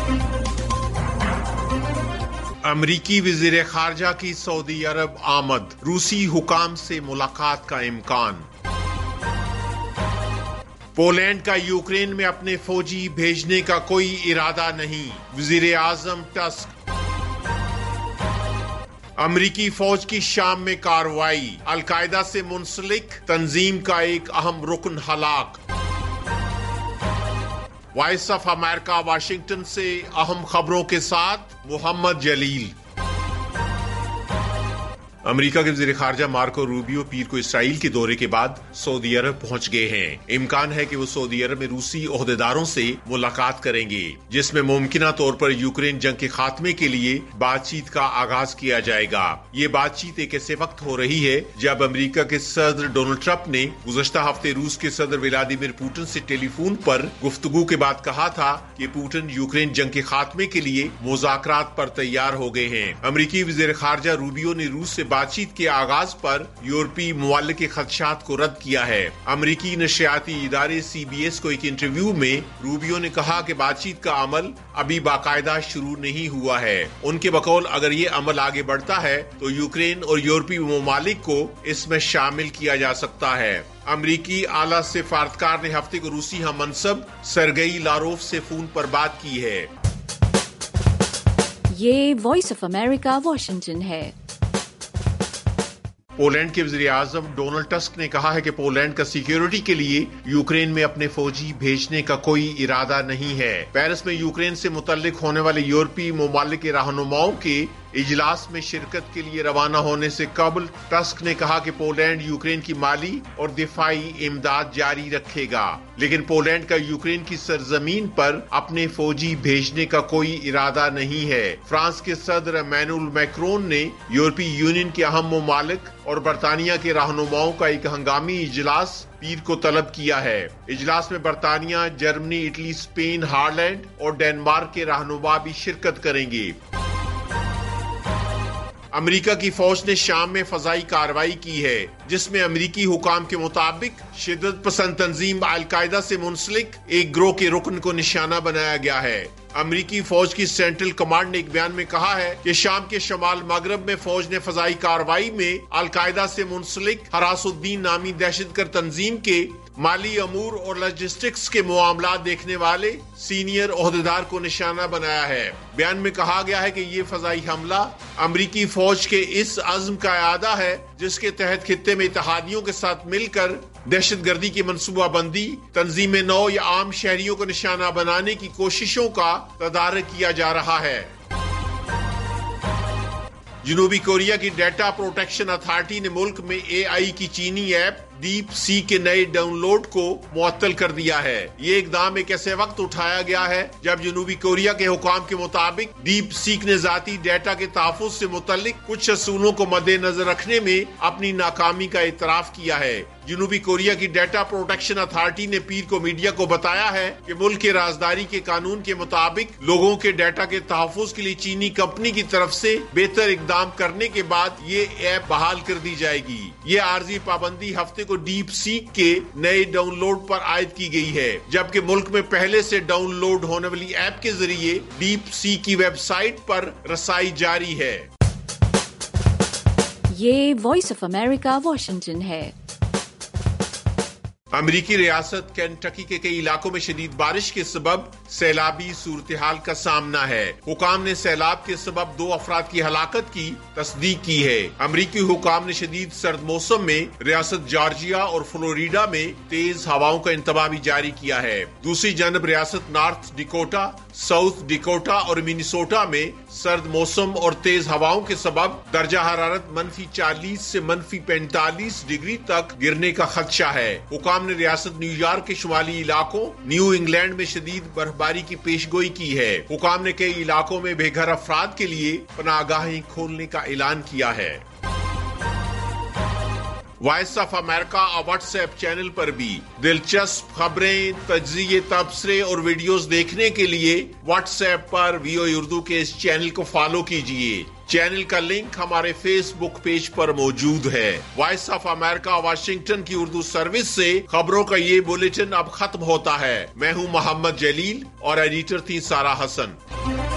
امریکی وزیر خارجہ کی سعودی عرب آمد، روسی حکام سے ملاقات کا امکان۔ پولینڈ کا یوکرین میں اپنے فوجی بھیجنے کا کوئی ارادہ نہیں، وزیر اعظم ٹسک۔ امریکی فوج کی شام میں کارروائی، القاعدہ سے منسلک تنظیم کا ایک اہم رکن ہلاک۔ وائس آف امریکہ واشنگٹن سے اہم خبروں کے ساتھ محمد جلیل۔ امریکہ کے وزیر خارجہ مارکو روبیو پیر کو اسرائیل کے دورے کے بعد سعودی عرب پہنچ گئے ہیں۔ امکان ہے کہ وہ سعودی عرب میں روسی عہدیداروں سے ملاقات کریں گے، جس میں ممکنہ طور پر یوکرین جنگ کے خاتمے کے لیے بات چیت کا آغاز کیا جائے گا۔ یہ بات چیت ایک ایسے وقت ہو رہی ہے جب امریکہ کے صدر ڈونلڈ ٹرمپ نے گزشتہ ہفتے روس کے صدر ولادیمیر پوٹن سے ٹیلی فون پر گفتگو کے بعد کہا تھا کہ پوٹن یوکرین جنگ کے خاتمے کے لیے مذاکرات پر تیار ہو گئے ہیں۔ امریکی وزیر خارجہ روبیو نے روس سے بات چیت کے آغاز پر یورپی ممالک کے خدشات کو رد کیا ہے۔ امریکی نشریاتی ادارے سی بی ایس کو ایک انٹرویو میں روبیو نے کہا کہ بات چیت کا عمل ابھی باقاعدہ شروع نہیں ہوا ہے۔ ان کے بقول اگر یہ عمل آگے بڑھتا ہے تو یوکرین اور یورپی ممالک کو اس میں شامل کیا جا سکتا ہے۔ امریکی اعلیٰ سفارتکار نے ہفتے کو روسی ہم منصب سرگئی لاروف سے فون پر بات کی ہے۔ یہ وائس آف امریکہ واشنگٹن ہے۔ پولینڈ کے وزیر اعظم ڈونلڈ ٹسک نے کہا ہے کہ پولینڈ کا سیکیورٹی کے لیے یوکرین میں اپنے فوجی بھیجنے کا کوئی ارادہ نہیں ہے۔ پیرس میں یوکرین سے متعلق ہونے والے یورپی ممالک کے رہنماؤں کے اجلاس میں شرکت کے لیے روانہ ہونے سے قبل ٹسک نے کہا کہ پولینڈ یوکرین کی مالی اور دفاعی امداد جاری رکھے گا، لیکن پولینڈ کا یوکرین کی سرزمین پر اپنے فوجی بھیجنے کا کوئی ارادہ نہیں ہے۔ فرانس کے صدر ایمینوئل میکرون نے یورپی یونین کے اہم ممالک اور برطانیہ کے رہنماؤں کا ایک ہنگامی اجلاس پیر کو طلب کیا ہے۔ اجلاس میں برطانیہ، جرمنی، اٹلی، اسپین، ہالینڈ اور ڈنمارک کے رہنما بھی شرکت کریں گے۔ امریکہ کی فوج نے شام میں فضائی کارروائی کی ہے، جس میں امریکی حکام کے مطابق شدت پسند تنظیم القاعدہ سے منسلک ایک گروہ کے رکن کو نشانہ بنایا گیا ہے۔ امریکی فوج کی سینٹرل کمانڈ نے ایک بیان میں کہا ہے کہ شام کے شمال مغرب میں فوج نے فضائی کارروائی میں القاعدہ سے منسلک حراس الدین نامی دہشت گرد تنظیم کے مالی امور اور لاجسٹکس کے معاملات دیکھنے والے سینئر عہدیدار کو نشانہ بنایا ہے۔ بیان میں کہا گیا ہے کہ یہ فضائی حملہ امریکی فوج کے اس عزم کا اعادہ ہے جس کے تحت خطے میں اتحادیوں کے ساتھ مل کر دہشت گردی کی منصوبہ بندی، تنظیم نو یا عام شہریوں کو نشانہ بنانے کی کوششوں کا تدارک کیا جا رہا ہے۔ جنوبی کوریا کی ڈیٹا پروٹیکشن اتھارٹی نے ملک میں اے آئی کی چینی ایپ ڈیپ سی کے نئے ڈاؤن لوڈ کو معطل کر دیا ہے۔ یہ اقدام ایک ایسے وقت اٹھایا گیا ہے جب جنوبی کوریا کے حکام کے مطابق ڈیپ سیک نے ذاتی ڈیٹا کے تحفظ سے متعلق کچھ اصولوں کو مد نظر رکھنے میں اپنی ناکامی کا اعتراف کیا ہے۔ جنوبی کوریا کی ڈیٹا پروٹیکشن اتھارٹی نے پیر کو میڈیا کو بتایا ہے کہ ملک کے رازداری کے قانون کے مطابق لوگوں کے ڈیٹا کے تحفظ کے لیے چینی کمپنی کی طرف سے بہتر اقدام کرنے کے بعد یہ ایپ بحال کر دی جائے گی۔ یہ عارضی پابندی ہفتے کو ڈیپ سیک کے نئے ڈاؤن لوڈ پر عائد کی گئی ہے، جبکہ ملک میں پہلے سے ڈاؤن لوڈ ہونے والی ایپ کے ذریعے ڈیپ سی کی ویب سائٹ پر رسائی جاری ہے۔ یہ وائس آف امریکہ واشنگٹن ہے۔ امریکی ریاست کینٹکی کے کئی علاقوں میں شدید بارش کے سبب سیلابی صورتحال کا سامنا ہے۔ حکام نے سیلاب کے سبب 2 افراد کی ہلاکت کی تصدیق کی ہے۔ امریکی حکام نے شدید سرد موسم میں ریاست جارجیا اور فلوریڈا میں تیز ہواؤں کا انتباہ بھی جاری کیا ہے۔ دوسری جانب ریاست نارتھ ڈیکوٹا، ساؤتھ ڈیکوٹا اور منیسوٹا میں سرد موسم اور تیز ہواؤں کے سبب درجہ حرارت -40 سے -45 ڈگری تک گرنے کا خدشہ ہے۔ حکام نے ریاست نیو یارک کے شمالی علاقوں نیو انگلینڈ میں شدید برفباری کی پیشگوئی کی ہے۔ حکام نے کئی علاقوں میں بے گھر افراد کے لیے پناہ گاہیں کھولنے کا اعلان کیا ہے۔ وائس آف امریکہ اور واٹس ایپ چینل پر بھی دلچسپ خبریں، تجزیے، تبصرے اور ویڈیوز دیکھنے کے لیے واٹس ایپ پر VOA اردو کے اس چینل کو فالو کیجیے۔ चैनल का लिंक हमारे फेसबुक पेज पर मौजूद है। वॉइस ऑफ अमेरिका वाशिंगटन की उर्दू सर्विस से खबरों का ये बुलेटिन अब खत्म होता है। मैं हूँ मोहम्मद जलील और एडिटर थी सारा हसन।